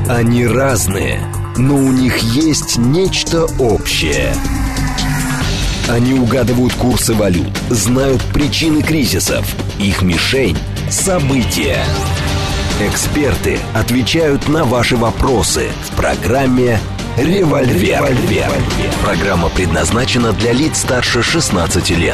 Они разные, но у них есть нечто общее. Они угадывают курсы валют, знают причины кризисов. Их мишень – события. Эксперты отвечают на ваши вопросы в программе «Револьвер». Программа предназначена для лиц старше 16 лет.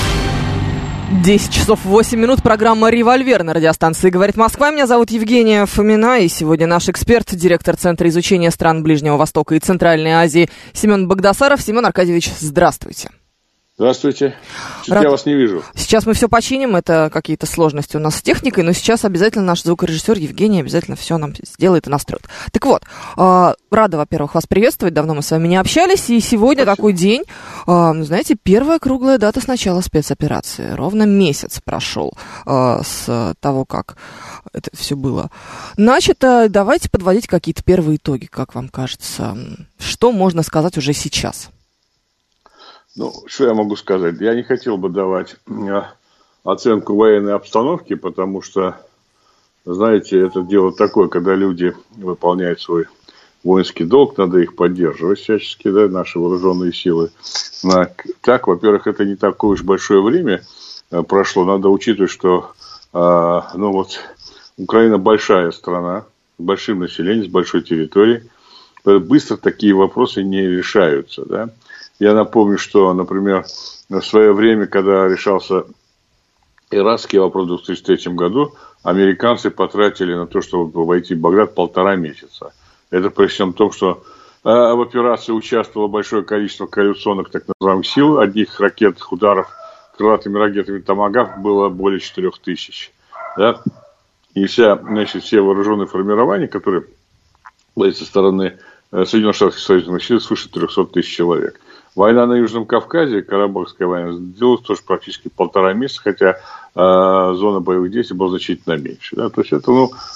10 часов 8 минут. Программа «Револьвер» на радиостанции «Говорит Москва». Меня зовут Евгения Фомина. И сегодня наш эксперт, директор Центра изучения стран Ближнего Востока и Центральной Азии Семен Багдасаров. Семен Аркадьевич, здравствуйте. Здравствуйте. Я вас не вижу. Сейчас мы все починим. Это какие-то сложности у нас с техникой, но сейчас обязательно наш звукорежиссер Евгений обязательно все нам сделает и настроит. Так вот, рада, во-первых, вас приветствовать. Давно мы с вами не общались. И сегодня такой день, знаете, первая круглая дата с начала спецоперации. Ровно месяц прошел с того, как это все было. Значит, давайте подводить какие-то первые итоги, как вам кажется. Что можно сказать уже сейчас? Ну, что я могу сказать? Я не хотел бы давать оценку военной обстановки, потому что, знаете, это дело такое, когда люди выполняют свой воинский долг, надо их поддерживать всячески, да, наши вооруженные силы. Так, во-первых, это не такое уж большое время прошло. Надо учитывать, что Украина большая страна, с большим населением, с большой территорией. Быстро такие вопросы не решаются, да. Я напомню, что, например, в свое время, когда решался иракский вопрос в 2003 году, американцы потратили на то, чтобы войти в Багдад, 1,5 месяца. Это при всем том, что в операции участвовало большое количество коалиционных так называемых сил, одних ракетных ударов крылатыми ракетами «Томагавк» было более 4000. Да? И все вооруженные формирования, которые были со стороны Соединенных Штатов Союза, сил, свыше 300 тысяч человек. Война на Южном Кавказе, Карабахская война, длилась тоже практически 1,5 месяца, хотя зона боевых действий была значительно меньше. Да? То есть это,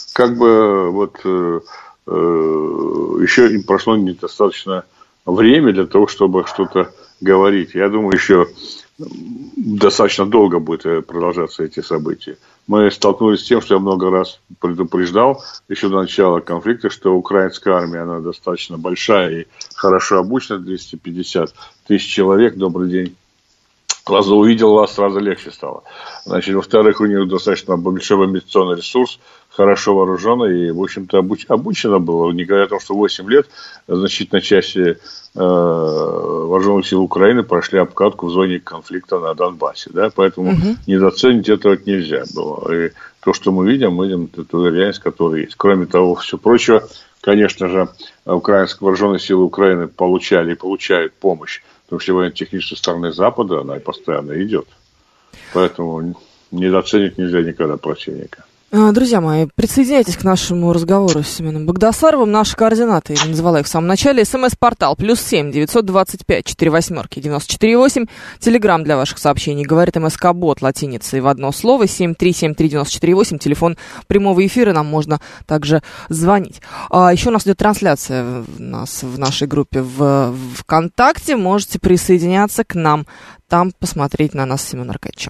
еще им прошло недостаточно времени для того, чтобы что-то говорить. Я думаю, еще достаточно долго будет продолжаться эти события. Мы столкнулись с тем, что я много раз предупреждал еще до начала конфликта, что украинская армия, она достаточно большая и хорошо обучена, 250 тысяч человек. Добрый день. Сразу увидел вас, сразу легче стало. Значит, во-вторых, у них достаточно большой мобилизационный ресурс, хорошо вооружена и, в общем-то, обучена была. Не говоря о том, что 8 лет значительная часть вооруженных сил Украины прошли обкатку в зоне конфликта на Донбассе. Да? Поэтому недооценить этого нельзя было. И то, что мы видим эту реальность, которая есть. Кроме того, все прочего, конечно же, украинские вооруженные силы Украины получали и получают помощь. Потому что военно-технической стороны Запада она постоянно идет. Поэтому недооценить нельзя никогда противника. Друзья мои, присоединяйтесь к нашему разговору с Семеном Багдасаровым. Наши координаты, я назвала их в самом начале. СМС-портал +7 925 48 94 8. Телеграм для ваших сообщений. Говорит МСК-бот латиницей в одно слово. 7373948. Телефон прямого эфира. Нам можно также звонить. Еще у нас идет трансляция в нашей группе в ВКонтакте. Можете присоединяться к нам. Там посмотреть на нас, Семена Аркадьевича.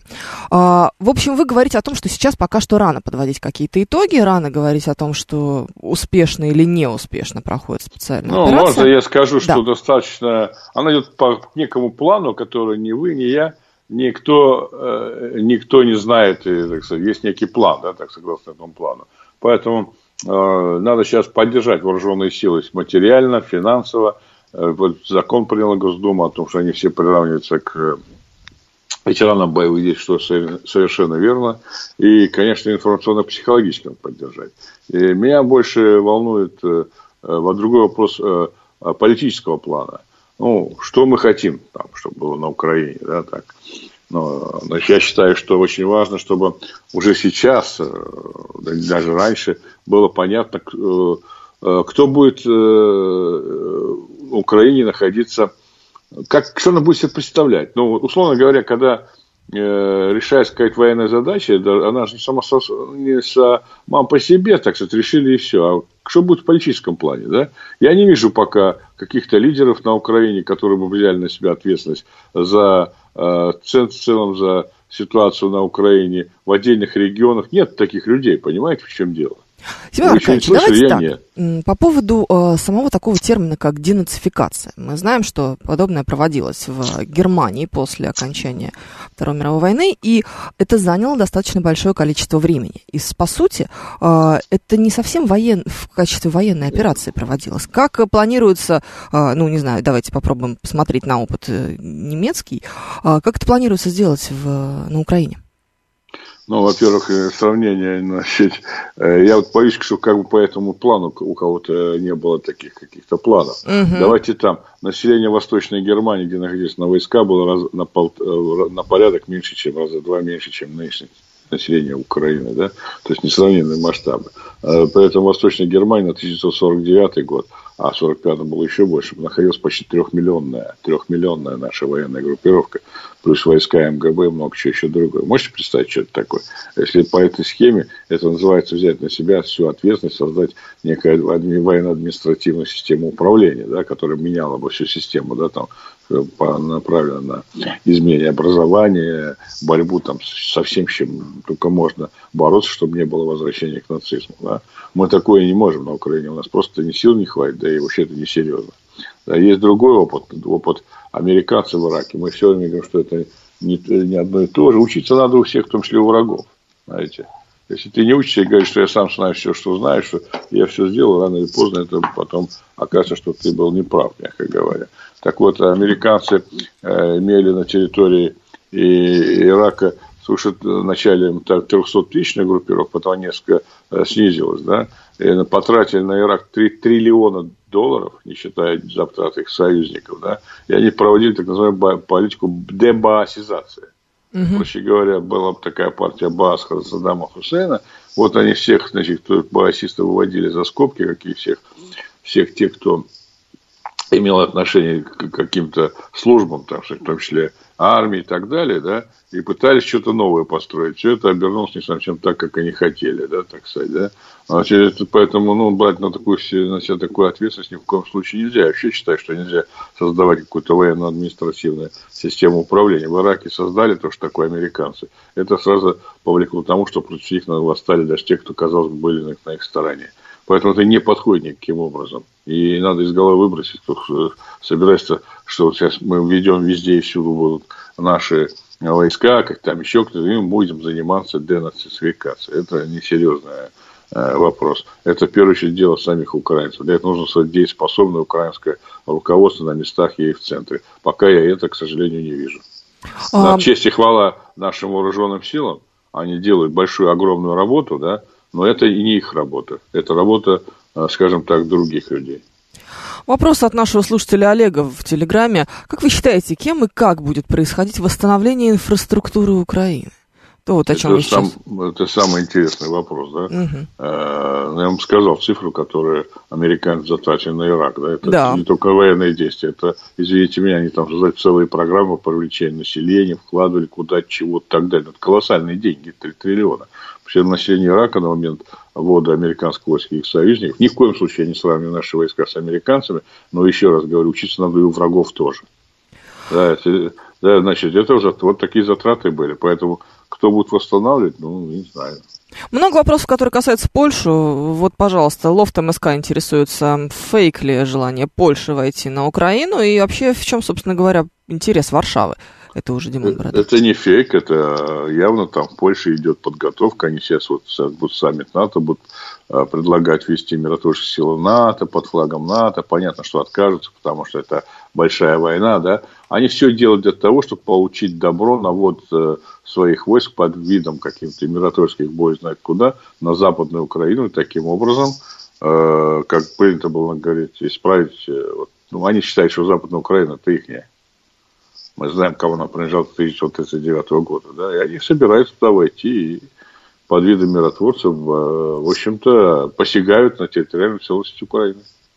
В общем, вы говорите о том, что сейчас пока что рано подводить какие-то итоги, рано говорить о том, что успешно или неуспешно проходит специальная операция. Можно я скажу, что достаточно... Она идет по некому плану, который ни вы, ни я, никто не знает. Так сказать, есть некий план, да, так согласно этому плану. Поэтому надо сейчас поддержать вооруженные силы материально, финансово. Вот закон приняла Госдума о том, что они все приравниваются к ветеранам боевых действий, что совершенно верно. И, конечно, информационно-психологически поддержать. И меня больше волнует другой вопрос политического плана. Что мы хотим, чтобы было на Украине. Да, так. Значит, я считаю, что очень важно, чтобы уже сейчас, даже раньше, было понятно, кто будет в Украине находиться, что она будет себе представлять. Условно говоря, когда решается какая-то военная задача, она же не сама по себе, так сказать, решили и все. А что будет в политическом плане? Да? Я не вижу пока каких-то лидеров на Украине, которые бы взяли на себя ответственность в целом за ситуацию на Украине в отдельных регионах. Нет таких людей, понимаете, в чем дело? Семен Аркадьевич, давайте так. По поводу самого такого термина, как денацификация. Мы знаем, что подобное проводилось в Германии после окончания Второй мировой войны, и это заняло достаточно большое количество времени. И, по сути, это не совсем в качестве военной операции проводилось. Как планируется, не знаю, давайте попробуем посмотреть на опыт немецкий, как это планируется сделать на Украине? Во-первых, сравнение, я вот боюсь, что как бы по этому плану у кого-то не было таких каких-то планов. Угу. Давайте там, население Восточной Германии, где находились войска, было на порядок меньше, чем раза два меньше, чем нынешнее население Украины, да, то есть несравненные масштабы. Поэтому Восточная Германия на 1949 год, а в 1945 было еще больше, находилась почти трехмиллионная наша военная группировка, плюс войска МГБ, много чего еще другое. Можете представить, что это такое? Если по этой схеме, это называется взять на себя всю ответственность, создать некую военно-административную систему управления, да, которая меняла бы всю систему, да, там, направлена на изменение образования, борьбу там со всем, чем только можно бороться, чтобы не было возвращения к нацизму. Да. Мы такое не можем на Украине, у нас просто ни сил не хватит, да и вообще это несерьезно. Да, есть другой опыт американцев в Ираке. Мы все время говорим, что это не одно и то же. Учиться надо у всех, в том числе у врагов. Знаете. Если ты не учишься и говоришь, что я сам знаю все, что знаю, что я все сделал, рано или поздно это потом окажется, что ты был неправ, мягко говоря. Так вот, американцы имели на территории Ирака, вначале 300-тысячная группировка, потом несколько снизилась, да, и потратили на Ирак $3 триллиона, не считая затрат их союзников, да, и они проводили так называемую политику дебаасизации. Проще говоря, была такая партия Баас Саддама Хусейна. Вот они всех, баасистов выводили за скобки, всех тех, кто имел отношение к каким-то службам, там, в том числе армии и так далее, да, и пытались что-то новое построить. Все это обернулось не совсем так, как они хотели, да, так сказать, да. Поэтому, брать на себя такую ответственность ни в коем случае нельзя. Я вообще считаю, что нельзя создавать какую-то военно-административную систему управления. В Ираке создали то, что такое американцы. Это сразу повлекло к тому, что против них восстали даже те, кто, казалось бы, были на их стороне. Поэтому это не подходит никаким образом. И надо из головы выбросить, кто собирается, что вот сейчас мы введем везде и всюду будут наши войска, как там еще кто-то, и мы будем заниматься денацификацией. Это несерьезный вопрос. Это, в первую очередь, дело самих украинцев. Для этого нужно создать дееспособное украинское руководство на местах и в центре. Пока я это, к сожалению, не вижу. Честь и хвала нашим вооруженным силам. Они делают большую, огромную работу, да, но это и не их работа. Это работа, скажем так, других людей. Вопрос от нашего слушателя Олега в Телеграме. Как вы считаете, кем и как будет происходить восстановление инфраструктуры Украины? То, вот, о чем это самый интересный вопрос, да? Угу. Я вам сказал цифру, которую американцы затратили на Ирак, да? Это не только военные действия, это, извините меня, они там создали целые программы по привлечению населения, вкладывали куда чего-то и так далее. Это колоссальные деньги, 3 триллиона. Все население Ирака на момент ввода американских войск и их союзников, ни в коем случае я не сравниваю наши войска с американцами, но еще раз говорю, учиться надо и у врагов тоже. Да, значит, это уже вот такие затраты были, поэтому кто будет восстанавливать, не знаю. Много вопросов, которые касаются Польши. Вот, пожалуйста, Лофт МСК интересуется, фейк ли желание Польши войти на Украину, и вообще в чем, собственно говоря, интерес Варшавы? Это уже Димон Бородов. Это не фейк, это явно там в Польше идет подготовка. Они сейчас будут саммит НАТО, будут предлагать ввести миротворческие силы НАТО под флагом НАТО. Понятно, что откажутся, потому что это большая война, да. Они все делают для того, чтобы получить добро на ввод своих войск под видом каким-то миротворческих бой, знать куда, на Западную Украину. И таким образом, как принято было говорить, исправить... они считают, что Западная Украина – это ихняя. Мы знаем, кого она принадлежала с 1939 года. Да, и они собираются туда войти и под видом миротворцев, в общем-то, посягают на территориальную целостность Украины.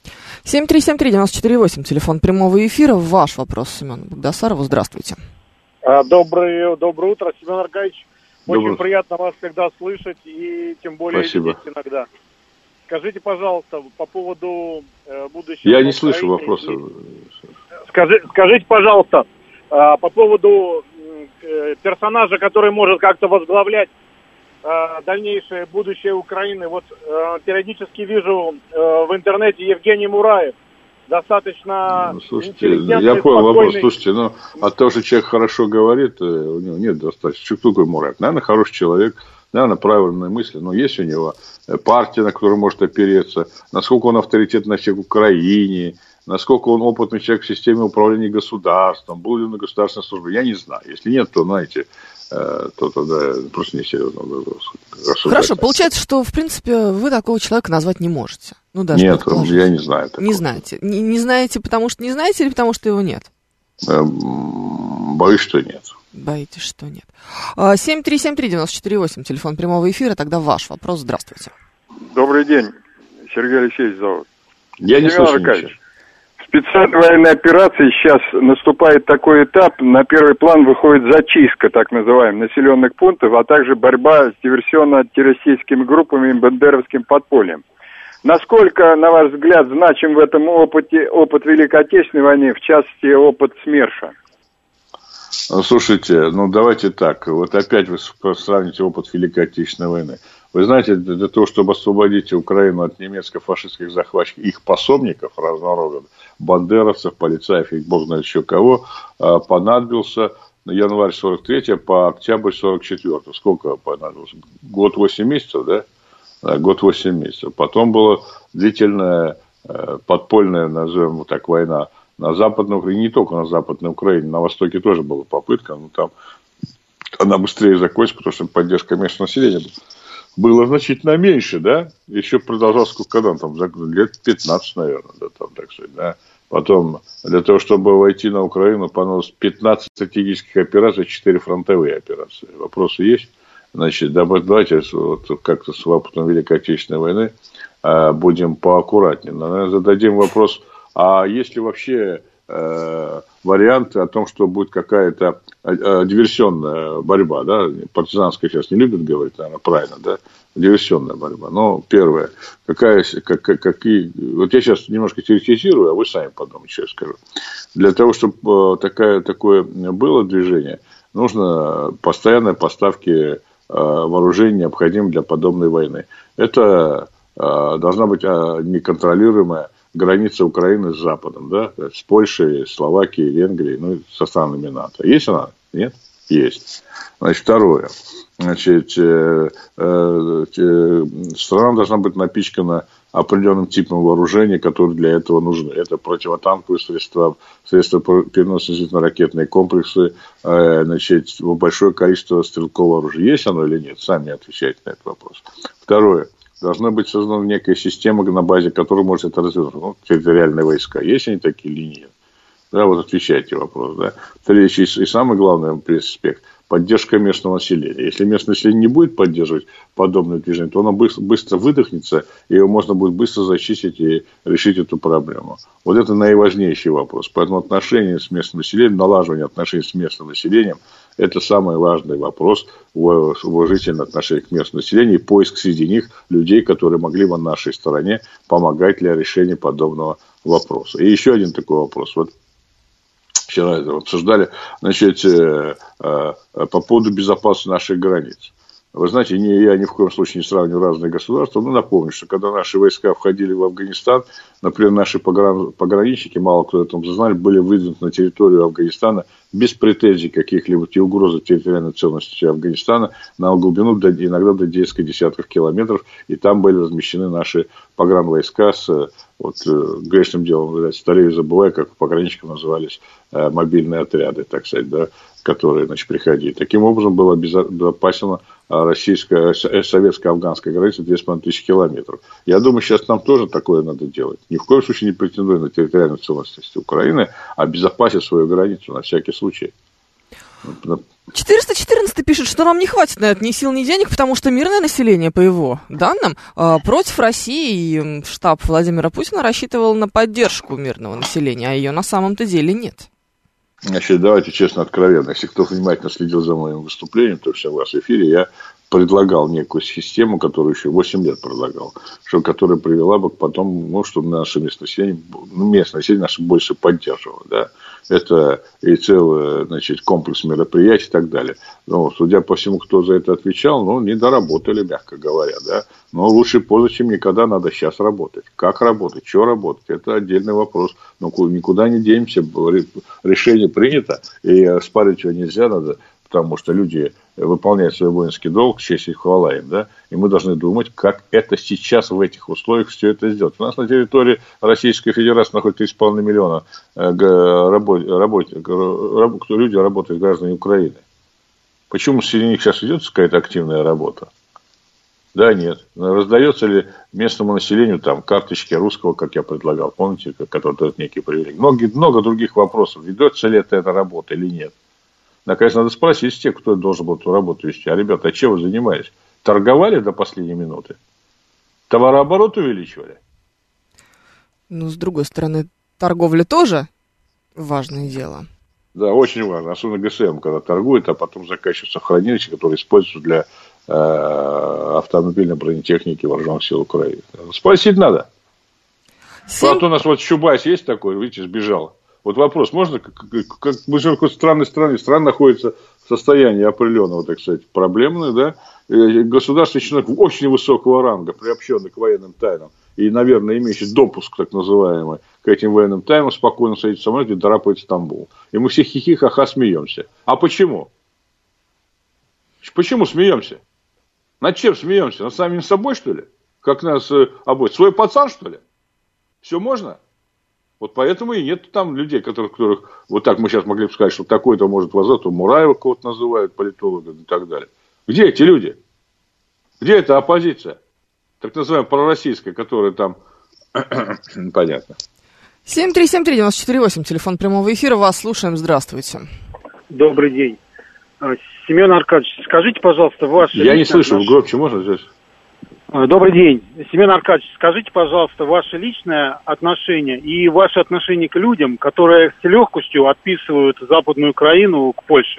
7373948, телефон прямого эфира. Ваш вопрос Семену Багдасарову. Здравствуйте. Доброе утро, Семен Аркадьевич. Очень приятно вас всегда слышать и тем более видеть иногда. Скажите, пожалуйста, по поводу будущего... Я не слышу вопроса. Скажите, пожалуйста, по поводу персонажа, который может как-то возглавлять дальнейшее будущее Украины. Вот периодически вижу в интернете Евгений Мураев. Достаточно интеллигентный, я понял вопрос. Слушайте, от того, что человек хорошо говорит, у него нет достаточно. Кто такой Мураев? Наверное, хороший человек, наверное, правильные мысли, но есть у него партия, на которую может опереться, насколько он авторитетный человек в Украине, насколько он опытный человек в системе управления государством, был ли на государственной службе, я не знаю. Если нет, то, знаете, то тогда просто несерьезно. Хорошо, получается, что, в принципе, вы такого человека назвать не можете. Даже нет, я не знаю такого. Не знаете. Не знаете, потому что не знаете или потому что его нет? Боюсь, что нет. Боитесь, что нет. 7373948, телефон прямого эфира, тогда ваш вопрос. Здравствуйте. Добрый день. Сергей Алексеевич зовут. Я не слышу ничего. В специальной военной операции сейчас наступает такой этап, на первый план выходит зачистка, так называемых, населенных пунктов, а также борьба с диверсионно-террористическими группами и бандеровским подпольем. Насколько, на ваш взгляд, значим в этом опыт Великой Отечественной войны, в частности, опыт СМЕРШа? Слушайте, давайте так. Вот опять вы сравните опыт Великой Отечественной войны. Вы знаете, для того, чтобы освободить Украину от немецко-фашистских захватчиков, их пособников разного рода, бандеровцев, полицаев и бог знает еще кого, понадобился январь 43 по октябрь 44. Сколько понадобилось? Год 8 месяцев, да? Год 8 месяцев. Потом была длительная подпольная, назовем так, война на Западной Украине, не только на Западной Украине, на Востоке тоже была попытка, но там она быстрее закончилась, потому что поддержка местного населения было значительно меньше, да, еще продолжалось, когда там, лет 15, наверное, да, там, так сказать, да. Потом, для того, чтобы войти на Украину, понадобилось 15 стратегических операций, 4 фронтовые операции. Вопросы есть? Значит, давайте вот как-то с опытом Великой Отечественной войны будем поаккуратнее. Наверное, зададим вопрос, а есть ли вообще варианты о том, что будет какая-то диверсионная борьба, да, партизанская сейчас не любят говорить, наверное, правильно, да, диверсионная борьба. Но первое, какие, вот я сейчас немножко теоретизирую, а вы сами подумайте, что я скажу. Для того, чтобы такое было движение, нужно постоянные поставки вооружений, необходимых для подобной войны. Это должна быть неконтролируемая граница Украины с Западом, да, с Польшей, Словакией, Венгрией, со странами НАТО. Есть она? Нет? Есть. Значит, второе. Значит, страна должна быть напичкана определенным типом вооружения, которые для этого нужны. Это противотанковые средства переносные зенитно-ракетные комплексы, значит, большое количество стрелкового оружия. Есть оно или нет? Сами отвечайте на этот вопрос. Второе. Должна быть создана некая система, на базе которой может это развернуть. Территориальные войска. Есть они такие линии? Да, вот отвечайте вопрос. Да. Третий и самый главный аспект – поддержка местного населения. Если местное население не будет поддерживать подобное движение, то оно быстро выдохнется, и его можно будет быстро зачистить и решить эту проблему. Вот это наиважнейший вопрос. Поэтому отношения с местным населением, налаживание отношений с местным населением – это самый важный вопрос в уважительном отношении к местному населению и поиск среди них людей, которые могли бы на нашей стороне помогать для решения подобного вопроса. И еще один такой вопрос. Вот вчера обсуждали, значит, по поводу безопасности наших границ. Вы знаете, я ни в коем случае не сравниваю разные государства, но напомню, что когда наши войска входили в Афганистан, например, наши пограничники, мало кто этом знали, были выдвинуты на территорию Афганистана без претензий каких-либо и угрозы территориальной целостности Афганистана на глубину иногда до нескольких десятков километров, и там были размещены наши погранвойска с, вот, грешным делом, старею забываю, как у пограничников назывались мобильные отряды, так сказать, да, которые, значит, приходили. Таким образом, была обезопасена российская, советско-афганская граница 2500 километров. Я думаю, сейчас нам тоже такое надо делать. Ни в коем случае не претендуя на территориальную целостность Украины, а обезопасить свою границу на всякий случай. 414 пишет, что нам не хватит на это ни сил, ни денег, потому что мирное население, по его данным, против России, и штаб Владимира Путина рассчитывал на поддержку мирного населения, а ее на самом-то деле нет. Значит, давайте честно, откровенно. Если кто внимательно следил за моим выступлением, то все у вас в эфире, я предлагал некую систему, которую еще 8 лет предлагал, которая привела бы потом, чтобы наше местное население наше больше поддерживало. Да? Это и целый, комплекс мероприятий и так далее. Но, судя по всему, кто за это отвечал, не доработали, мягко говоря. Да? Но лучше поздно, чем никогда, надо сейчас работать. Как работать, что работать, это отдельный вопрос. Но никуда не денемся, решение принято, и спорить его нельзя, надо. Потому что люди выполняют свой воинский долг, честь и хвала им, да, и мы должны думать, как это сейчас в этих условиях все это сделать. У нас на территории Российской Федерации находится 3,5 миллиона люди работают, граждане Украины. Почему среди них сейчас идет какая-то активная работа? Да, нет. Раздается ли местному населению там карточки русского, как я предлагал, помните, которые дают некие привилегии? Много других вопросов. Ведется ли эта работа или нет? Конечно, надо спросить с тех, кто должен был эту работу вести. А, ребята, чем вы занимаетесь? Торговали до последней минуты? Товарооборот увеличивали? С другой стороны, торговля тоже важное дело. Да, очень важно. Особенно ГСМ, когда торгует, а потом заканчивается хранилище, которое используется для автомобильной бронетехники вооруженных сил Украины. Спросить надо. А то у нас Чубайс есть такой, видите, сбежал. Вот вопрос, можно, как мы же в какой-то странной стране, страна находится в состоянии определенного, так сказать, проблемного, да, государственный чиновник очень высокого ранга, приобщенный к военным тайнам, и, наверное, имеющий допуск, так называемый, к этим военным тайнам, спокойно садится в самолет и драпает в Стамбул. И мы все хихи-ха-ха смеемся. А почему? Почему смеемся? Над чем смеемся? Над самим собой, что ли? Как нас обоих? Свой пацан, что ли? Все можно? Вот поэтому и нет там людей, которых вот так мы сейчас могли бы сказать, что такой-то может возглавить, Мураева кого-то называют политологом и так далее. Где эти люди? Где эта оппозиция? Так называемая пророссийская, которая там... Понятно. 7373948, телефон прямого эфира, вас слушаем, здравствуйте. Добрый день. Семен Аркадьевич, скажите, пожалуйста, ваше... Я не слышу, громче можно здесь? Добрый день. Семен Аркадьевич, скажите, пожалуйста, ваше личное отношение и ваше отношение к людям, которые с легкостью отписывают Западную Украину к Польше.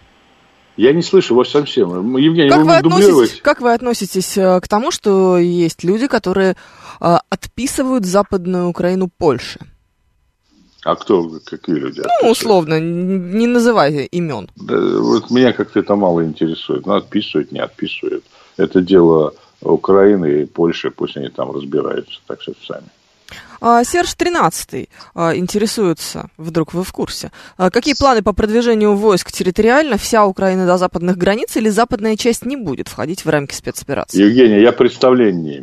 Я не слышу вас совсем. Евгений, вы дублируете? Как вы относитесь к тому, что есть люди, которые отписывают Западную Украину Польше? А кто, какие люди? Условно, не называйте имен. Да, вот меня как-то это мало интересует. Отписывают, не отписывают. Это дело Украины и Польши, пусть они там разбираются, так что сами. Серж 13 интересуется, вдруг вы в курсе, какие планы по продвижению войск территориально? Вся Украина до западных границ или западная часть не будет входить в рамки спецоперации? Евгений, я представления не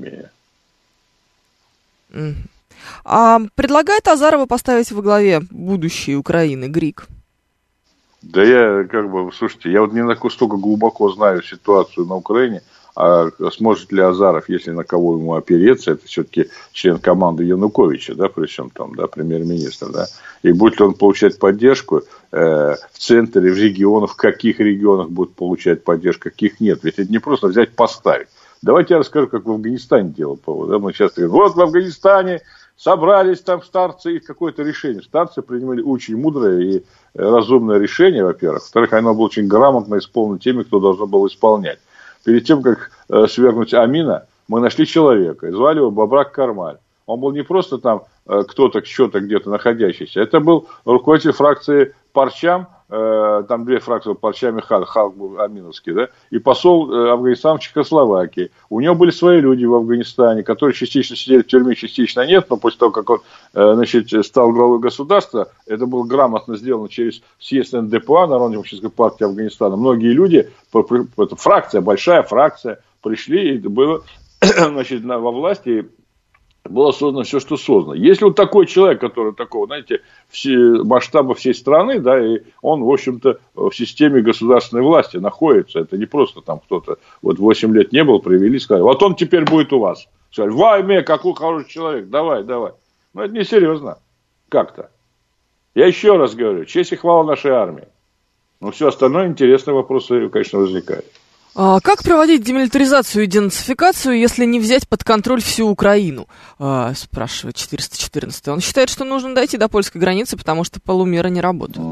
имею. Предлагает Азарова поставить во главе будущей Украины ГРИК? Да я слушайте, я вот не настолько глубоко знаю ситуацию на Украине. А сможет ли Азаров, если на кого ему опереться, это все-таки член команды Януковича, да, причем там, да, премьер-министр, да, и будет ли он получать поддержку в центре, в регионах, в каких регионах будет получать поддержку, каких нет, ведь это не просто взять, поставить. Давайте я расскажу, как в Афганистане делал повод, да? Мы часто говорим, вот в Афганистане собрались там старцы и какое-то решение. Старцы принимали очень мудрое и разумное решение, во-первых, во-вторых, оно было очень грамотно исполнено теми, кто должен был исполнять. Перед тем, как свергнуть Амина, мы нашли человека, и звали его Бабрак Кармаль. Он был не просто там кто-то, что-то где-то находящийся, это был руководитель фракции Парчам, там две фракции, Парчам и Халк был аминовский, да, и посол Афганистана в Чехословакии. У него были свои люди в Афганистане, которые частично сидели в тюрьме, частично нет, но после того, как он стал главой государства, это было грамотно сделано через съезд НДПА, Народно-демократической партии Афганистана. Многие люди, это фракция, большая фракция, пришли, и это было во власти, было создано все, что создано. Если вот такой человек, который такого, знаете, масштаба всей страны, да, и он, в общем-то, в системе государственной власти находится, это не просто там кто-то, вот 8 лет не был, привели, сказали, вот он теперь будет у вас. Сказали, вайме, какой хороший человек, давай. Но это несерьезно. Как-то. Я еще раз говорю, честь и хвала нашей армии. Но все остальное интересные вопросы, конечно, возникают. Как проводить демилитаризацию и денацификацию, если не взять под контроль всю Украину? Спрашивает 414. Он считает, что нужно дойти до польской границы, потому что полумеры не работают.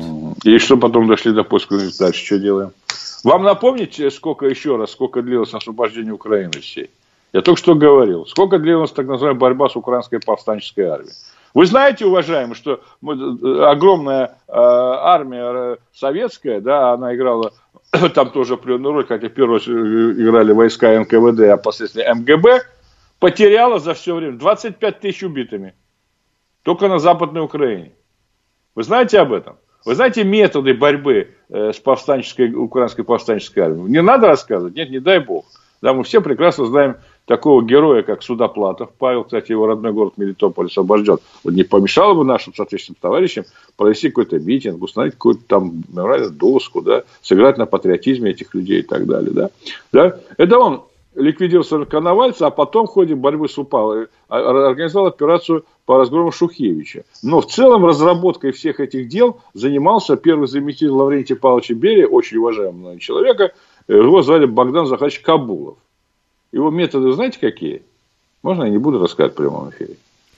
И что потом дошли до Польского, дальше что делаем? Вам напомнить, сколько длилось освобождение Украины всей? Я только что говорил. Сколько длилась так называемая борьба с украинской повстанческой армией? Вы знаете, уважаемые, что огромная армия советская, да, она играла там тоже определенную роль, хотя первую играли войска НКВД, а впоследствии МГБ, потеряла за все время 25 тысяч убитыми. Только на Западной Украине. Вы знаете об этом? Вы знаете методы борьбы с украинской повстанческой армией? Не надо рассказывать? Нет, не дай бог. Да, мы все прекрасно знаем такого героя, как Судоплатов Павел, кстати, его родной город Мелитополь освобожден. Вот не помешало бы нашим соответственным товарищам провести какой-то митинг, установить какую-то там мемориальную доску, да, сыграть на патриотизме этих людей и так далее. Да? Да? Это он ликвидировал Коновальца, а потом в ходе борьбы с УПА организовал операцию по разгрому Шухевича. Но в целом разработкой всех этих дел занимался первый заместитель Лаврентия Павловича Берия, очень уважаемого человека. Его звали Богдан Захарович Кабулов. Его методы знаете какие? Можно я не буду рассказывать в прямом эфире?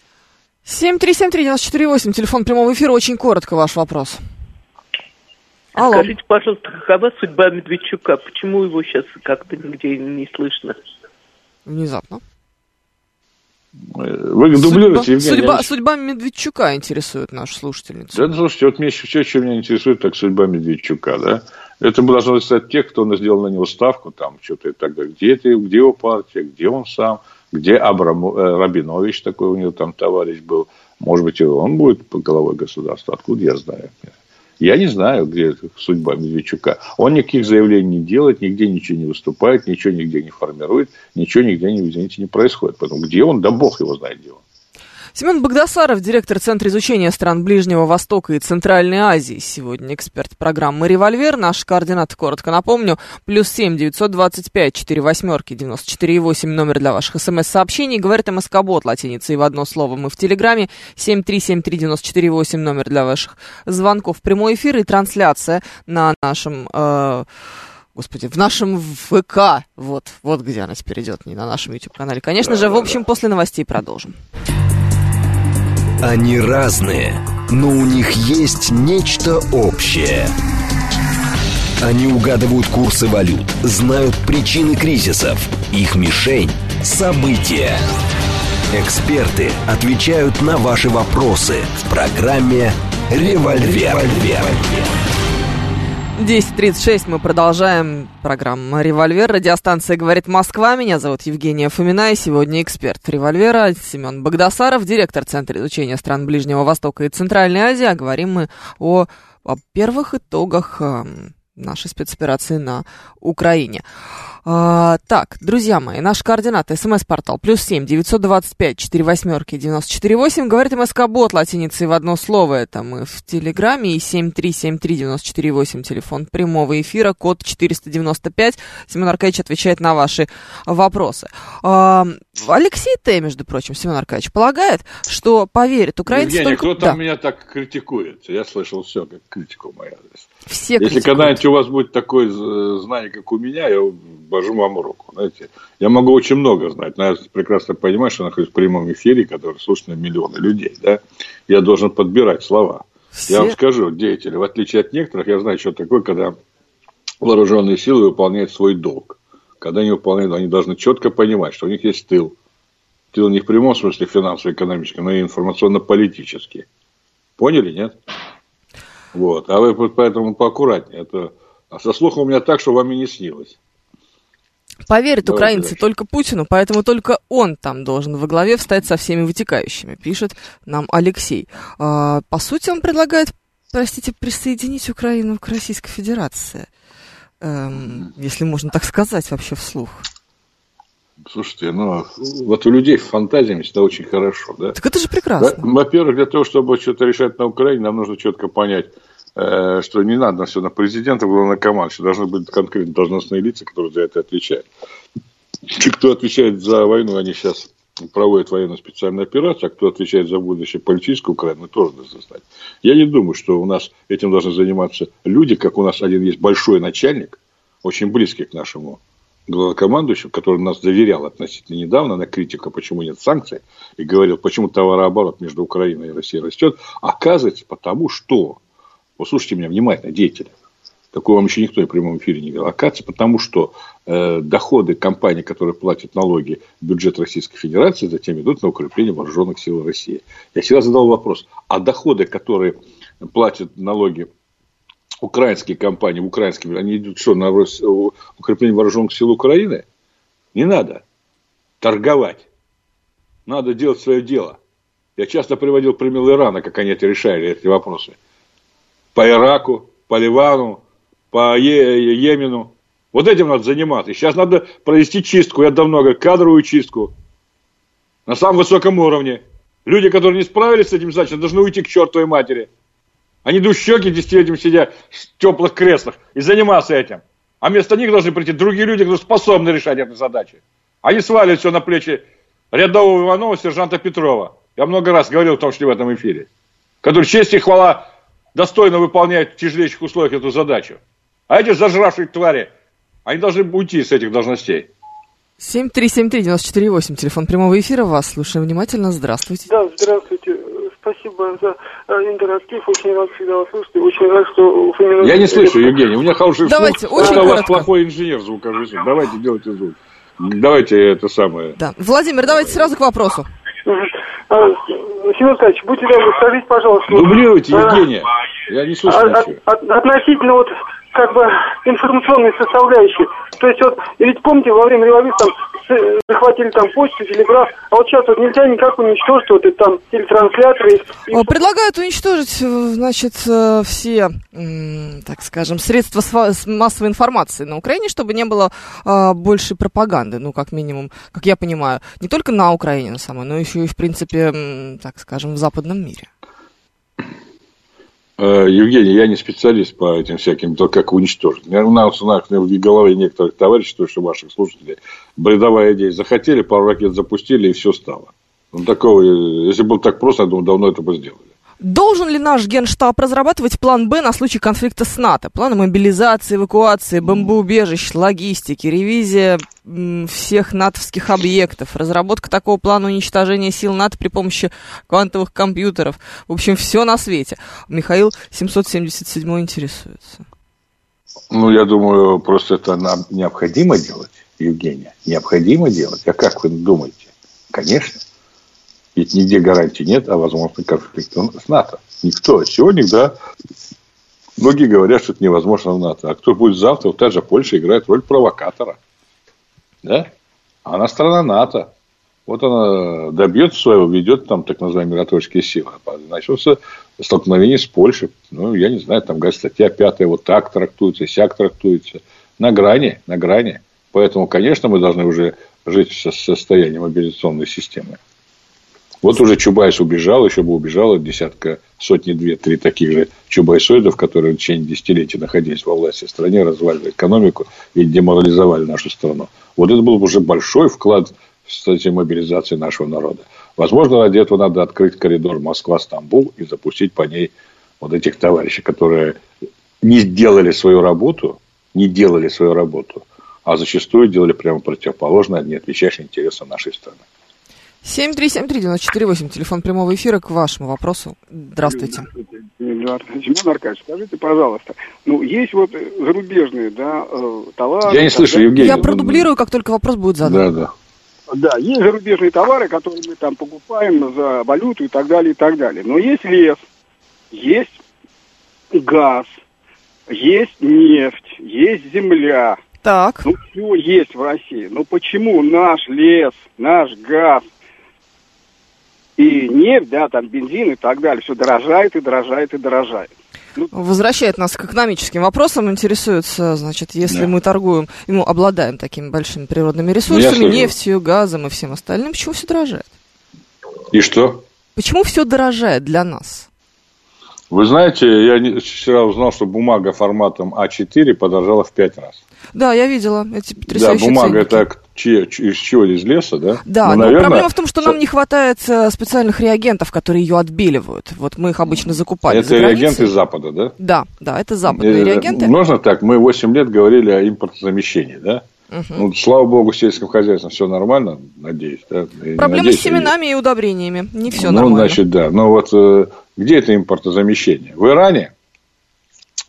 7373948, телефон прямого эфира, очень коротко ваш вопрос. Алло. Скажите, пожалуйста, какова судьба Медведчука? Почему его сейчас как-то нигде не слышно? Внезапно. Вы дублируете, Евгений. Судьба Медведчука интересует нашу слушательницу. Да, слушайте, вот все, что меня интересует, так судьба Медведчука, да? Это должно стать тех, кто сделал на него ставку, там, что-то и так далее. Где его партия, где он сам, где Рабинович, такой у него там товарищ был. Может быть, он будет главой государства. Откуда я знаю? Я не знаю, где судьба Медведчука. Он никаких заявлений не делает, нигде ничего не выступает, ничего нигде не формирует, ничего нигде, извините, не происходит. Поэтому где он, да бог его знает, где он. Семен Багдасаров, директор Центра изучения стран Ближнего Востока и Центральной Азии. Сегодня эксперт программы «Револьвер». Наши координаты, коротко напомню. +7 925 48 94 8 номер для ваших смс-сообщений. Говорит МСК-бот латиницей в одно слово. Мы в Телеграме. 7373948 номер для ваших звонков. Прямой эфир и трансляция на нашем... в нашем ВК. Вот где она теперь идет, не на нашем YouTube-канале. Конечно же, в общем, после новостей продолжим. Они разные, но у них есть нечто общее. Они угадывают курсы валют, знают причины кризисов. Их мишень – события. Эксперты отвечают на ваши вопросы в программе «Револьвер». 10:36 мы продолжаем программу «Револьвер». Радиостанция «Говорит Москва». Меня зовут Евгения Фомина. И сегодня эксперт «Револьвера» Семен Багдасаров, директор Центра изучения стран Ближнего Востока и Центральной Азии. А говорим мы о первых итогах нашей спецоперации на Украине. Так, друзья мои, наши координаты. СМС-портал +7 925 48 94 8. Говорит МСК-бот латиницей в одно слово. Это мы в Телеграме. И 7373948, телефон прямого эфира, код 495. Семен Аркадьевич отвечает на ваши вопросы. Алексей Т., между прочим, Семен Аркадьевич, полагает, что поверит украинцы... Евгений, только... кто там меня так критикует? Я слышал все, как критику в мой адрес. Все Если критикуют. когда-нибудь у вас будет такое знание, как у меня, я божу вам руку. Знаете, я могу очень много знать, но я прекрасно понимаю, что я нахожусь в прямом эфире, который слушает на миллионы людей. Да? Я должен подбирать слова. Я вам скажу, деятели, в отличие от некоторых, я знаю, что такое, когда вооруженные силы выполняют свой долг. Когда они выполняют, они должны четко понимать, что у них есть тыл. Тыл не в прямом смысле финансово-экономический, но и информационно-политический. Поняли, нет? Вот. А вы поэтому поаккуратнее. А со слухом у меня так, что вам и не снилось. Поверят украинцы только Путину, поэтому только он там должен во главе встать со всеми вытекающими, пишет нам Алексей. По сути, он предлагает, присоединить Украину к Российской Федерации. Если можно так сказать вообще вслух. Слушайте, вот у людей фантазиями всегда очень хорошо, да? Так это же прекрасно. Да? Во-первых, для того, чтобы что-то решать на Украине, нам нужно четко понять, что не надо все на президента, главнокомандующего, должны быть конкретно должностные лица, которые за это отвечают. И кто отвечает за войну, они сейчас проводят военную специальную операцию, а кто отвечает за будущее политическую Украину, тоже должны знать. Я не думаю, что у нас этим должны заниматься люди, как у нас один есть большой начальник, очень близкий к нашему главнокомандующему, который нас доверял относительно недавно на критику, почему нет санкций, и говорил, почему товарооборот между Украиной и Россией растет. Оказывается, потому что Послушайте меня внимательно, деятели. Такого вам еще никто в прямом эфире не говорил. Оказывается, потому что доходы компаний, которые платят налоги в бюджет Российской Федерации, затем идут на укрепление вооруженных сил России. Я всегда задал вопрос, а доходы, которые платят налоги украинские компании, они идут что, на укрепление вооруженных сил Украины? Не надо торговать. Надо делать свое дело. Я часто приводил пример Ирана, как они решали эти вопросы. По Ираку, по Ливану, по Йемену. Вот этим надо заниматься. И сейчас надо провести чистку, я давно говорю, кадровую чистку. На самом высоком уровне. Люди, которые не справились с этим задачей, должны уйти к чертовой матери. Они душщеки десятилетиями сидят в теплых креслах и заниматься этим. А вместо них должны прийти другие люди, которые способны решать эту задачу. Они сваливают все на плечи рядового Иванова, сержанта Петрова. Я много раз говорил, в том числе в этом эфире. Который честь и хвала достойно выполняет в тяжелейших условиях эту задачу. А эти зажравшие твари, они должны уйти с этих должностей. 7373948, телефон прямого эфира, вас слушаем внимательно. Здравствуйте. Да, здравствуйте. Спасибо за интерактив. Очень рад всегда вас слышать. Очень рад, что вы... Я не слышу, Евгений. У меня хороший Давайте, звук. очень это коротко. У вас плохой инженер звукорежиссер. Давайте делайте звук. Давайте это самое. Да. Владимир, давайте сразу к вопросу. Семен Николаевич, будьте добры, скажите, пожалуйста... Дублируйте, Евгения. Я не слышу ничего. Относительно вот как бы информационной составляющей. То есть вот, ведь помните, во время революции там захватили там почту, телеграф, а вот сейчас вот нельзя никак уничтожить вот эти там телетрансляторы. Предлагают уничтожить, значит, все, так скажем, средства массовой информации на Украине, чтобы не было больше пропаганды, ну, как минимум, как я понимаю, не только на Украине, на самой, но еще и, в принципе, так скажем, в западном мире. Евгений, я не специалист по этим всяким, то как уничтожить. У нас в голове некоторых товарищей, то есть ваших слушателей, бредовая идея. Захотели, пару ракет запустили, и все стало. Ну, такого, если было так просто, я думаю, давно это бы сделали. Должен ли наш Генштаб разрабатывать план «Б» на случай конфликта с НАТО? Планы мобилизации, эвакуации, бомбоубежищ, логистики, ревизия всех натовских объектов, разработка такого плана уничтожения сил НАТО при помощи квантовых компьютеров. В общем, все на свете. Михаил 777 интересуется. Ну, я думаю, просто это нам необходимо делать, Евгения. Необходимо делать. А как вы думаете? Конечно. Ведь нигде гарантий нет о возможности конфликта с НАТО. Никто. Сегодня, да, многие говорят, что это невозможно в НАТО. А кто будет завтра? Вот та же Польша играет роль провокатора. Да? Она страна НАТО. Вот она добьется своего, ведет там так называемые миротворческие силы. Начнется столкновение с Польшей. Ну, я не знаю, там, говорит, статья 5 вот так трактуется, сяк трактуется. На грани, на грани. Поэтому, конечно, мы должны уже жить в состоянии мобилизационной системы. Вот уже Чубайс убежал, еще бы убежало десятка, сотни, 2-3 таких же чубайсоидов, которые в течение десятилетий находились во власти в стране, развалили экономику и деморализовали нашу страну. Вот это был бы уже большой вклад в мобилизацию нашего народа. Возможно, ради этого надо открыть коридор Москва-Стамбул и запустить по ней вот этих товарищей, которые не делали свою работу, а зачастую делали прямо противоположное, не отличающее интересам нашей страны. 7373948, телефон прямого эфира, к вашему вопросу. Здравствуйте. Семен Аркадьевич, скажите, пожалуйста, ну, есть вот зарубежные, да, товары... Я не слышу, Евгений. Я продублирую, как только вопрос будет задан. Да. Да, есть зарубежные товары, которые мы там покупаем за валюту и так далее, и так далее. Но есть лес, есть газ, есть нефть, есть земля. Так. Ну, все есть в России. Но почему наш лес, наш газ и нефть, да, там бензин и так далее, все дорожает и дорожает и дорожает? Возвращает нас к экономическим вопросам, интересуется, значит, если мы торгуем, обладаем такими большими природными ресурсами, нефтью, газом и всем остальным, почему все дорожает? И что? Почему все дорожает для нас? Вы знаете, я вчера узнал, что бумага форматом А4 подорожала в 5 раз. Да, я видела эти потрясающие бумага ценники. Это из чего? Из леса, да? Да, но наверное, проблема в том, что нам не хватает специальных реагентов, которые ее отбеливают. Вот мы их обычно закупали это реагенты из Запада, да? Да, это западные реагенты. Можно так? Мы 8 лет говорили о импортозамещении, да? Ну, слава богу, в сельском хозяйстве все нормально, надеюсь. Да? Проблемы с семенами и удобрениями. Не все нормально. Ну, значит, да. Но вот где это импортозамещение? В Иране?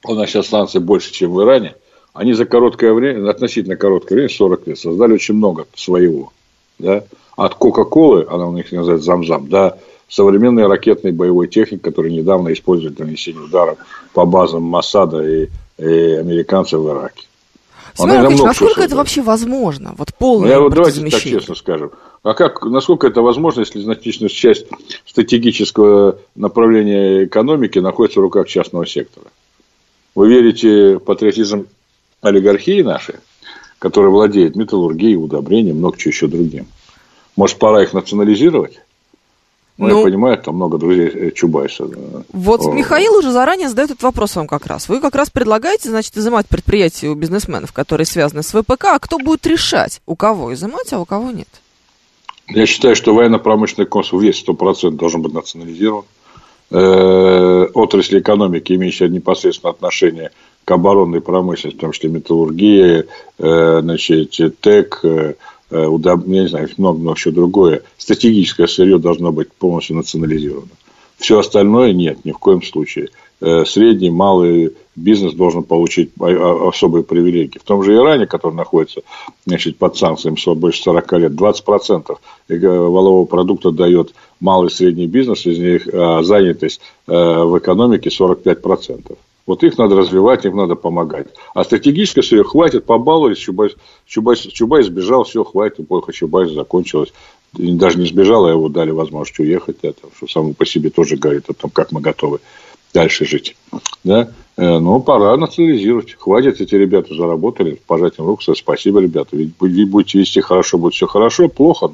у нас сейчас станций больше, чем в Иране, они за короткое время, относительно короткое время, 40 лет, создали очень много своего. Да? От Кока-Колы, она у них называется Зам-Зам, до современной ракетной боевой техники, которую недавно используют для нанесения ударов по базам Моссада и американцев в Ираке. Семен Аркадьевич, насколько это вообще возможно? Вот полное давайте так честно скажем. Насколько это возможно, если значительная часть стратегического направления экономики находится в руках частного сектора? Вы верите в патриотизм олигархии нашей, которая владеет металлургией, удобрением, много чего еще другим? Может, пора их национализировать? Я понимаю, там много друзей Чубайса. Вот Михаил уже заранее задает этот вопрос вам как раз. Вы как раз предлагаете, значит, изымать предприятия у бизнесменов, которые связаны с ВПК, а кто будет решать, у кого изымать, а у кого нет? Я считаю, что военно-промышленный комплекс весь 100% должен быть национализирован. Отрасли экономики, имеющие непосредственное отношение к оборонной промышленности, в том числе металлургия, ТЭК, я не знаю, много еще другое, стратегическое сырье должно быть полностью национализировано. Все остальное нет, ни в коем случае. Средний, малый бизнес должен получить особые привилегии. В том же Иране, который находится под санкциями больше 40 лет, 20% валового продукта дает малый и средний бизнес, из них занятость в экономике 45%. Вот их надо развивать, им надо помогать. А стратегическое сырье хватит, побаловались, Чубайс сбежал, все, хватит, эпоха Чубайса закончилась. Даже не сбежал, а его дали возможность уехать, что само по себе тоже говорит о том, как мы готовы дальше жить. Да? Пора национализировать. Хватит, эти ребята заработали, пожать им руку, сказать, спасибо, ребята. Ведь будете вести хорошо, будет все хорошо, плохо,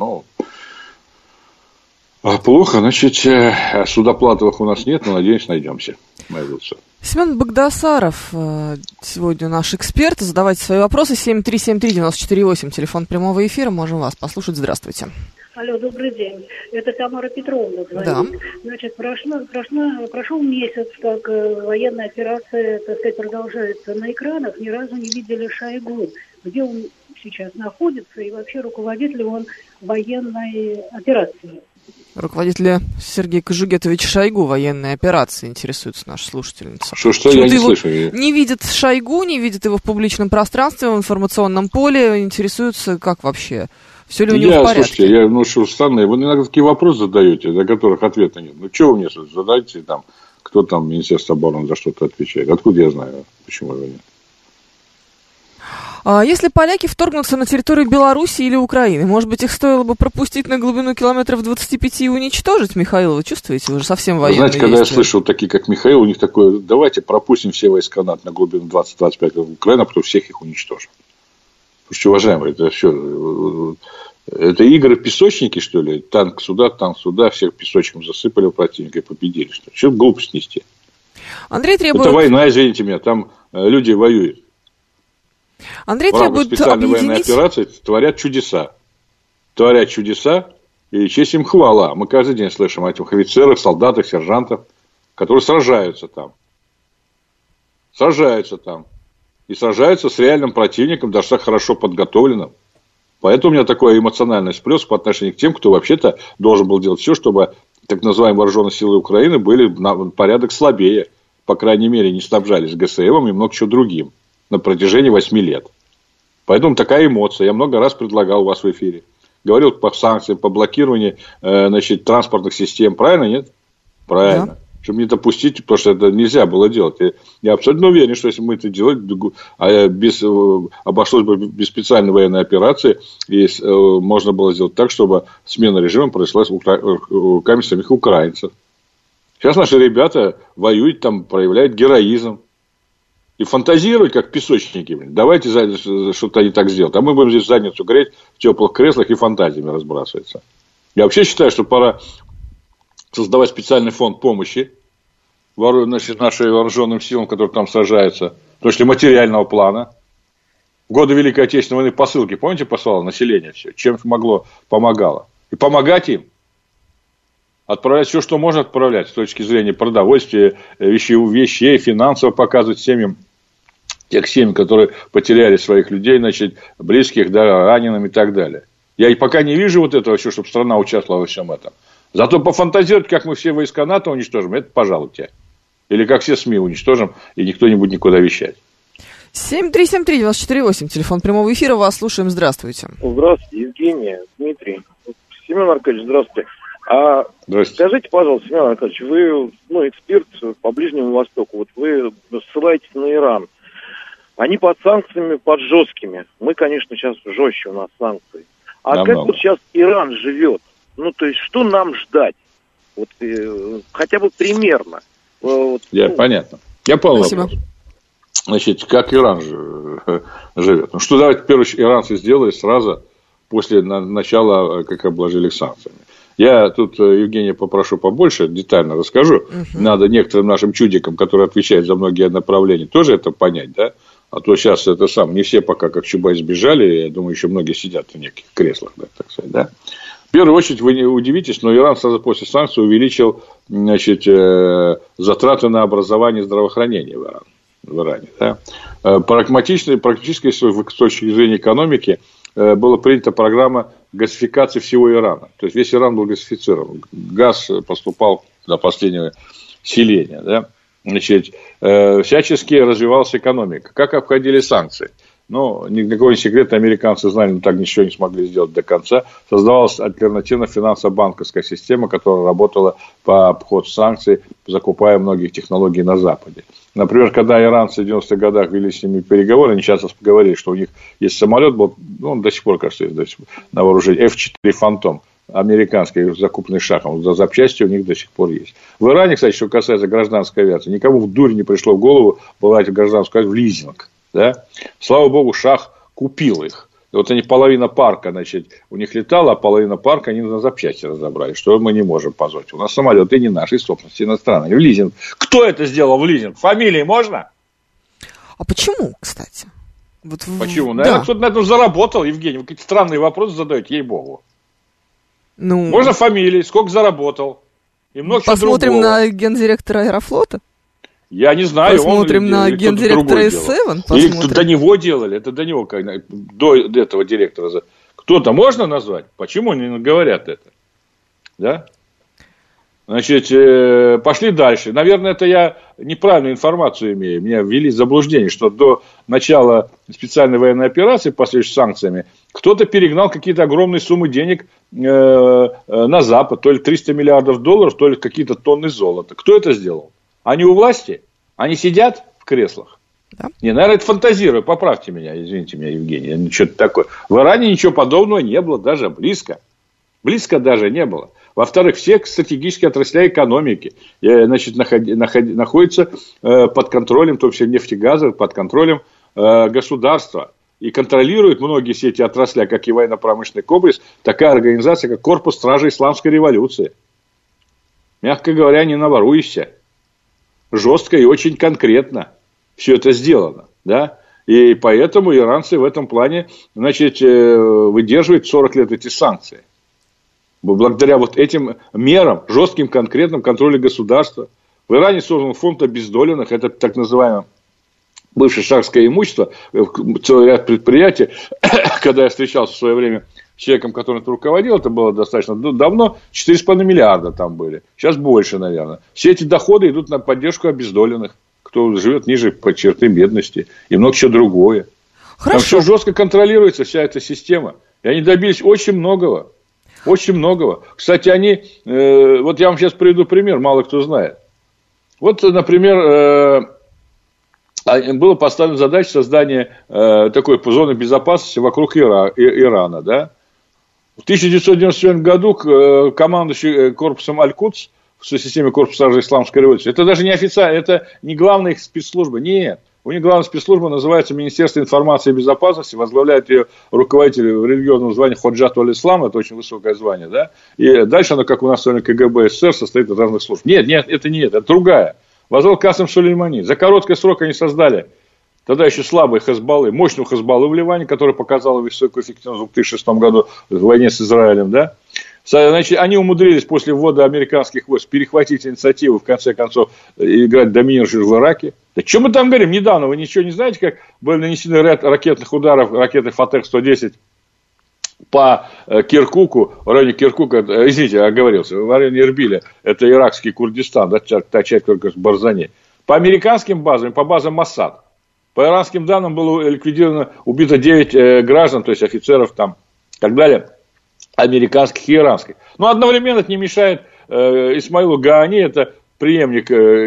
плохо, значит, судоплатовых у нас нет, но, надеюсь, найдемся. Семен Багдасаров сегодня наш эксперт. Задавайте свои вопросы. 7373948, телефон прямого эфира. Можем вас послушать. Здравствуйте. Алло, добрый день. Это Тамара Петровна звонит. Да. Значит, прошел месяц, как военная операция, так сказать, продолжается на экранах. Ни разу не видели Шойгу. Где он сейчас находится и вообще руководит ли он военной операцией? Руководитель Сергей Кожугетович Шойгу военной операции, интересуется наша слушательница. Что я не слышу. Не видит Шойгу, не видит его в публичном пространстве, в информационном поле, интересуется, как вообще, все ли у него в порядке. Слушайте, странно, вы иногда такие вопросы задаете, на которых ответа нет. Что вы мне задаете, кто там Министерство обороны за что-то отвечает? Откуда я знаю, почему его нет? Если поляки вторгнутся на территорию Беларуси или Украины, может быть, их стоило бы пропустить на глубину километров 25 и уничтожить? Михаил, вы чувствуете? Вы же совсем военные. Знаете, когда я слышал такие, как Михаил, у них такое, давайте пропустим все войска НАТО на глубину 20-25 в Украину, а потом всех их уничтожим. Слушайте, уважаемые, это все... Это игры в песочники, что ли? Танк сюда, всех песочком засыпали у противника и победили. Что глупость нести? Андрей требует... Это война, извините меня, там люди воюют. Андрей требует специальной военной операции творят чудеса. И честь им хвала. Мы каждый день слышим о этих офицерах, солдатах, сержантах, которые сражаются там. И сражаются с реальным противником, даже так хорошо подготовленным. Поэтому у меня такой эмоциональный всплеск по отношению к тем, кто вообще-то должен был делать все, чтобы так называемые вооруженные силы Украины были на порядок слабее. По крайней мере, не снабжались ГСМ и много чего другим на протяжении 8 лет. Поэтому такая эмоция. Я много раз предлагал у вас в эфире. Говорил по санкциям, по блокированию транспортных систем. Правильно, нет? Правильно. Да. Чтобы не допустить, потому что это нельзя было делать. Я абсолютно уверен, что если мы это делали, обошлось бы без специальной военной операции, и можно было сделать так, чтобы смена режима произошла руками самих украинцев. Сейчас наши ребята воюют, там проявляют героизм. И фантазировать, как песочники. Давайте что-то они так сделают. А мы будем здесь задницу греть в теплых креслах и фантазиями разбрасываться. Я вообще считаю, что пора создавать специальный фонд помощи нашим вооруженным силам, которые там сражаются. В том числе материального плана. В годы Великой Отечественной войны посылки, помните, послало население все? Чем могло, помогало. И помогать им. Отправлять все, что можно отправлять с точки зрения продовольствия, вещей, финансово показывать семьям. Тех семей, которые потеряли своих людей, близких, раненым и так далее. Я и пока не вижу вот этого еще, чтобы страна участвовала во всем этом. Зато пофантазировать, как мы все войска НАТО уничтожим, это пожалуйте. Или как все СМИ уничтожим, и никто не будет никуда вещать. 7373948, телефон прямого эфира, вас слушаем, здравствуйте. Здравствуйте, Евгений, Дмитрий. Семен Аркадьевич, здравствуйте. Здравствуйте. Скажите, пожалуйста, Семен Аркадьевич, вы эксперт по Ближнему Востоку, вот вы ссылаетесь на Иран. Они под санкциями, под жесткими. Мы, конечно, сейчас жестче у нас санкции. Как вот сейчас Иран живет? То есть, что нам ждать? Вот, хотя бы примерно. Понятно. Я понял. Спасибо. Значит, как Иран живет? Что давайте первое иранцы сделали сразу после начала, как обложили их санкциями. Я тут Евгения попрошу побольше, детально расскажу. Надо некоторым нашим чудикам, которые отвечают за многие направления, тоже это понять, да? А то сейчас не все пока как Чубайс сбежали, я думаю, еще многие сидят в неких креслах, да, так сказать, да. В первую очередь, вы не удивитесь, но Иран сразу после санкций увеличил, затраты на образование и здравоохранение в Иране. Да. Практически, с точки зрения экономики, была принята программа газификации всего Ирана. То есть, весь Иран был газифицирован. Газ поступал до последнего селения, да. Всячески развивалась экономика. Как обходили санкции? Никакой не секрет, американцы знали, но так ничего не смогли сделать до конца. Создавалась альтернативная финансово-банковская система, которая работала по обходу санкций, закупая многих технологий на Западе. Например, когда иранцы в 90-х годах вели с ними переговоры, они часто говорили, что у них есть самолет, был, он до сих пор, кажется, есть на вооружении, F-4 «Фантом», американский, закупленный Шахом, за запчасти у них до сих пор есть. В Иране, кстати, что касается гражданской авиации, никому в дурь не пришло в голову брать гражданскую авиацию в лизинг. Да? Слава богу, Шах купил их. Вот они половина парка, у них летала, а половина парка они на запчасти разобрали, что мы не можем позволить. У нас самолеты не наши, собственности иностранные. В лизинг. Кто это сделал в лизинг? Фамилии можно? А почему, кстати? Почему? Наверное, кто-то на этом заработал, Евгений. Вы какие-то странные вопросы задаете, ей-богу. Можно фамилии, сколько заработал. И много посмотрим на гендиректора Аэрофлота. Я не знаю. Посмотрим на гендиректора S7. Или до него делали. Это до него, до этого директора. Кто-то можно назвать? Почему не говорят это? Да? Пошли дальше. Наверное, это я неправильную информацию имею. Меня ввели в заблуждение, что до начала специальной военной операции, последующей санкциями, кто-то перегнал какие-то огромные суммы денег на Запад. То ли 300 миллиардов долларов, то ли какие-то тонны золота. Кто это сделал? Они у власти? Они сидят в креслах? Да. Наверное, это фантазирую. Поправьте меня, извините меня, Евгений. Что-то такое. В Иране ничего подобного не было, даже близко. Близко даже не было. Во-вторых, все стратегические отрасли экономики находятся под контролем, в том числе нефтегаза, под контролем государства. И контролирует многие все эти отрасли, как и военно-промышленный комплекс, такая организация, как Корпус Стражей Исламской революции. Мягко говоря, не наворуешься. Жестко и очень конкретно все это сделано. Да? И поэтому иранцы в этом плане выдерживают 40 лет эти санкции. Благодаря вот этим мерам, жестким, конкретным контролю государства. В Иране создан фонд обездоленных, это так называемое бывшее шахское имущество, целый ряд предприятий. Когда я встречался в свое время с человеком, который это руководил, это было достаточно давно, 4,5 миллиарда там были. Сейчас больше, наверное. Все эти доходы идут на поддержку обездоленных, кто живет ниже по черты бедности и много чего другое. Хорошо. Там все жестко контролируется, вся эта система. И они добились очень многого. Очень многого. Кстати, вот я вам сейчас приведу пример, мало кто знает. Вот, например, была поставлена задача создания такой зоны безопасности вокруг Ирана. Да? В 1997 году командующий корпусом Аль-Кудс в системе Корпуса Стражей Исламской революции, это даже не официально, это не главная их спецслужба, нет. У них главная спецслужба называется Министерство информации и безопасности, возглавляет ее руководитель в религиозном звании Ходжат Аль-Ислам, это очень высокое звание, да, и дальше оно, как у нас сегодня КГБ СССР, состоит из разных служб. Нет, это не это другая. Возглавил Касым Сулеймани. За короткий срок они создали тогда еще слабые Хезболлы, мощную Хезболлу в Ливане, которая показала высокую эффективность в 2006 году в войне с Израилем, да. Значит, они умудрились после ввода американских войск перехватить инициативу, в конце концов, играть доминирующую в Ираке. Да что мы там говорим? Недавно вы ничего не знаете, как были нанесены ряд ракетных ударов, ракеты Фатех-110 по Киркуку, в районе Киркука, извините, оговорился, в районе Эрбиля, это иракский Курдистан, да, та часть только с Барзани. По американским базам, по базам Моссад, по иранским данным было ликвидировано, убито 9 граждан, то есть офицеров там, и так далее, американских и иранских. Но одновременно это не мешает Исмаилу Гаани, это преемник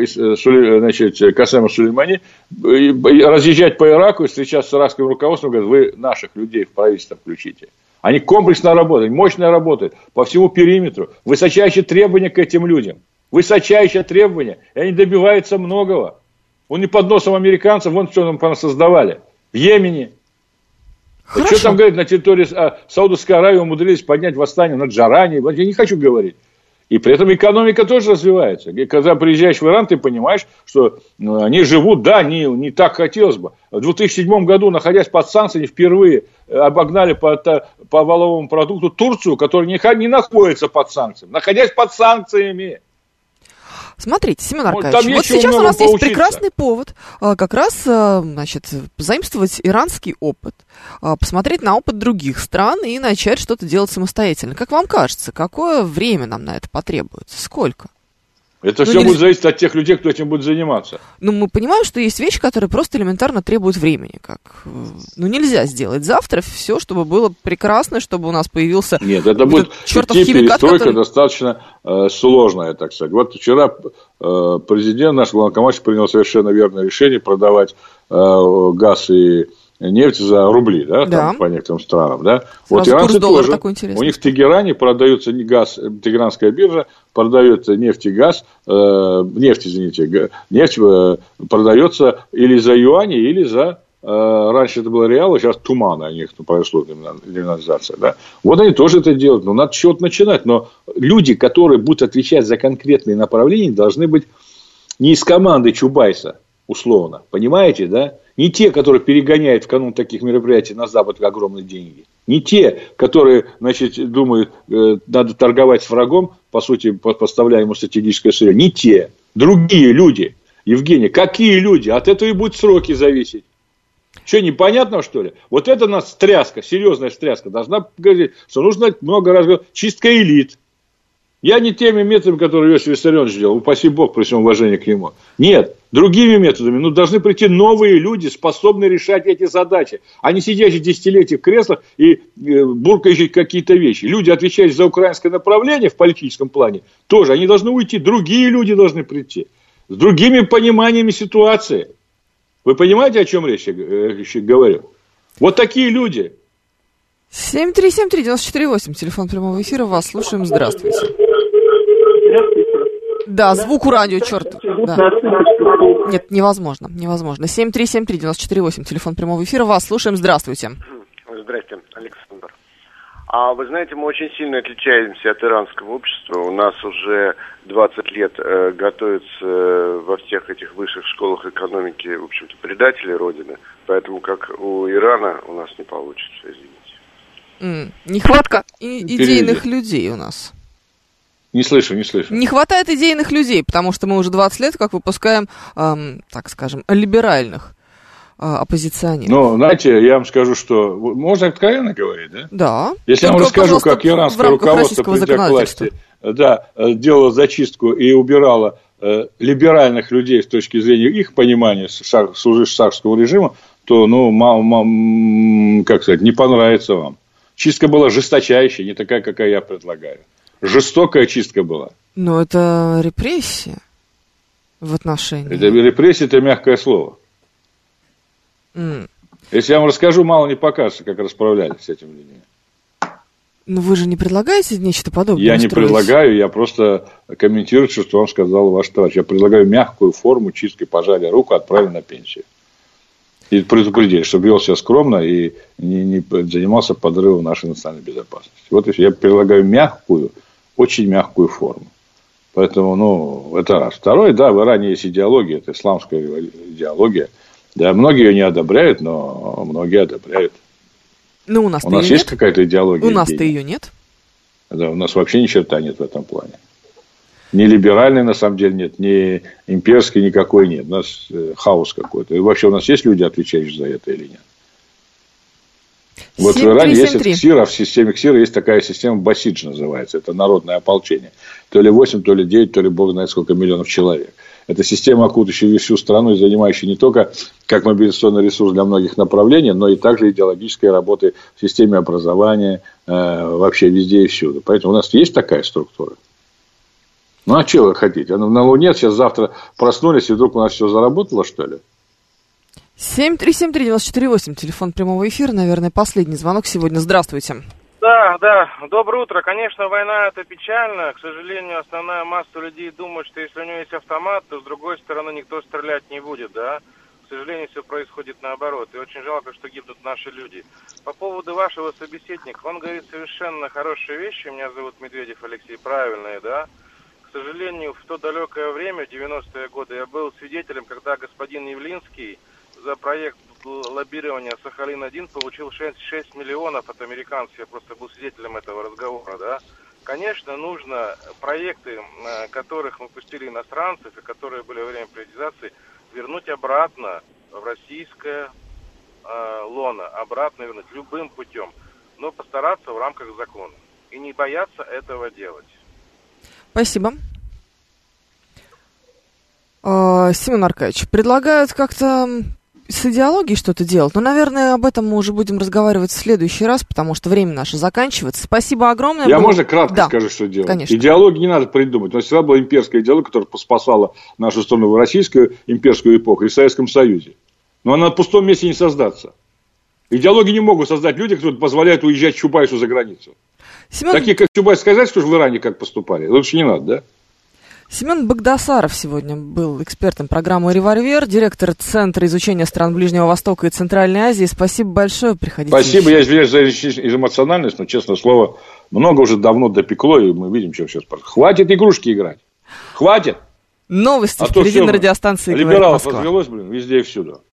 Касема Сулеймани, разъезжать по Ираку и встречаться с иракским руководством, говорят, вы наших людей в правительство включите. Они комплексно работают, мощно работают по всему периметру. Высочайшие требования к этим людям. Высочайшие требования. И они добиваются многого. Он не под носом американцев, вон что нам создавали. В Йемене. Что там говорить, на территории Саудовской Аравии умудрились поднять восстание на Джорани. Я не хочу говорить. И при этом экономика тоже развивается. И когда приезжаешь в Иран, ты понимаешь, что они живут, да, не так хотелось бы. В 2007 году, находясь под санкциями, впервые обогнали по валовому продукту Турцию, которая не находится под санкциями. Находясь под санкциями. Смотрите, Семен Аркадьевич, вот сейчас у нас есть прекрасный повод как раз, значит, заимствовать иранский опыт, посмотреть на опыт других стран и начать что-то делать самостоятельно. Как вам кажется, какое время нам на это потребуется? Сколько? Это все будет зависеть от тех людей, кто этим будет заниматься. Ну, мы понимаем, что есть вещи, которые просто элементарно требуют времени. Нельзя сделать завтра все, чтобы было прекрасно, чтобы у нас появился... Нет, это будет идти перестройка достаточно сложная, так сказать. Вот вчера президент, наш главнокомандующий, принял совершенно верное решение продавать газ и нефть за рубли, да, там, по некоторым странам, да. Вот иранцы тоже, у них в Тегеране продается газ, Тегеранская биржа продает нефть и газ, нефть продается или за юани, или за, раньше это было реалы, сейчас туманы, у них произошла деноминация, да. Вот они тоже это делают, но надо с чего-то начинать, но люди, которые будут отвечать за конкретные направления, должны быть не из команды Чубайса, условно, понимаете, да? Не те, которые перегоняют в канун таких мероприятий на Запад огромные деньги. Не те, которые, значит, думают, надо торговать с врагом, по сути, поставляя ему стратегическое сырье. Не те. Другие люди. Евгений, какие люди? От этого и будут сроки зависеть. Что, непонятно, что ли? Вот это у нас стряска, серьезная стряска. Должна говорить, что нужно много раз говорить, чистка элит. Я не теми методами, которые Иосиф Виссарионович делал, упаси Бог, при всем уважении к нему. Нет, другими методами. Но должны прийти новые люди, способные решать эти задачи, а не сидящие десятилетия в креслах и буркающие какие-то вещи. Люди, отвечающие за украинское направление в политическом плане, тоже, они должны уйти. Другие люди должны прийти. С другими пониманиями ситуации. Вы понимаете, о чем речь я говорю? Вот такие люди. 7373948, телефон прямого эфира, вас слушаем, здравствуйте. Да, звук у радио, черт. Да. Нет, невозможно. 7373948, телефон прямого эфира, вас слушаем, здравствуйте. Здравствуйте, Александр. Вы знаете, мы очень сильно отличаемся от иранского общества. У нас уже 20 лет готовятся во всех этих высших школах экономики, в общем-то, предатели Родины. Поэтому, как у Ирана, у нас не получится, извините. Нехватка идейных людей у нас. Не слышу. Не хватает идейных людей, потому что мы уже 20 лет как выпускаем, так скажем, либеральных оппозиционеров. Ну, знаете, я вам скажу, что... Можно откровенно говорить, да? Да. Если я вам расскажу, как иранское руководство, придя к власти, делало зачистку и убирало либеральных людей с точки зрения их понимания шахского режима, то, как сказать, не понравится вам. Чистка была жесточайшая, не такая, какая я предлагаю. Жестокая чистка была. Но это репрессия в отношении... Репрессия – это мягкое слово. Если я вам расскажу, мало не покажется, как расправлялись с этим людьми. Но вы же не предлагаете нечто подобное? Я не предлагаю, я просто комментирую, что вам сказал ваш товарищ. Я предлагаю мягкую форму чистки, пожали руку, отправили на пенсию. И предупредили, чтобы вел себя скромно и не занимался подрывом нашей национальной безопасности. Вот я предлагаю мягкую, очень мягкую форму. Поэтому, это раз. Второе, да, в Иране есть идеология, это исламская идеология. Да, многие ее не одобряют, но многие одобряют. Но у нас есть какая-то идеология. У нас-то ее нет. Да, у нас вообще ни черта нет в этом плане. Ни либеральной, на самом деле, нет, ни имперской никакой нет. У нас хаос какой-то. И вообще у нас есть люди, отвечающие за это или нет? Вот в Иране есть КСИР, а в системе КСИРа есть такая система Басидж называется. Это народное ополчение. То ли 8, то ли 9, то ли бог знает сколько миллионов человек. Это система, окутывающая всю страну и занимающая не только как мобилизационный ресурс для многих направлений, но и также идеологической работы в системе образования, вообще везде и всюду. Поэтому у нас есть такая структура. Ну, а что вы хотите? На Луне сейчас завтра проснулись, и вдруг у нас все заработало, что ли? 7373948, телефон прямого эфира, наверное, последний звонок сегодня. Здравствуйте. Да, доброе утро. Конечно, война это печально. К сожалению, основная масса людей думает, что если у него есть автомат, то с другой стороны никто стрелять не будет, да. К сожалению, все происходит наоборот. И очень жалко, что гибнут наши люди. По поводу вашего собеседника, он говорит совершенно хорошие вещи. Меня зовут Медведев Алексей, правильные, да. К сожалению, в то далекое время, в 90-е годы, я был свидетелем, когда господин Явлинский за проект лоббирования Сахалин-1 получил 6 миллионов от американцев. Я просто был свидетелем этого разговора, да. Конечно, нужно проекты, которых мы пустили иностранцев и которые были во время приватизации, вернуть обратно в российское лоно, обратно вернуть любым путем, но постараться в рамках закона и не бояться этого делать. Спасибо. Семен Аркадьевич, предлагают как-то с идеологией что-то делать. Но, наверное, об этом мы уже будем разговаривать в следующий раз, потому что время наше заканчивается. Спасибо огромное. Я, можно, кратко скажу, что делать? Конечно. Идеологию не надо придумать. Но всегда была имперская идеология, которая спасала нашу страну в российскую имперскую эпоху и в Советском Союзе. Но она на пустом месте не создаться. Идеологии не могут создать люди, которые позволяют уезжать Чубайсу за границу. Такие, как Чубайс, сказать, что в Иране как поступали? Лучше не надо, да? Семен Багдасаров сегодня был экспертом программы «Револьвер», директор Центра изучения стран Ближнего Востока и Центральной Азии. Спасибо большое, приходите. Спасибо, я извиняюсь за эмоциональность, но, честное слово, много уже давно допекло, и мы видим, что сейчас происходит. Хватит игрушки играть, хватит. Новости впереди на радиостанции «Говорит Москва». Либералов развелось, везде и всюду.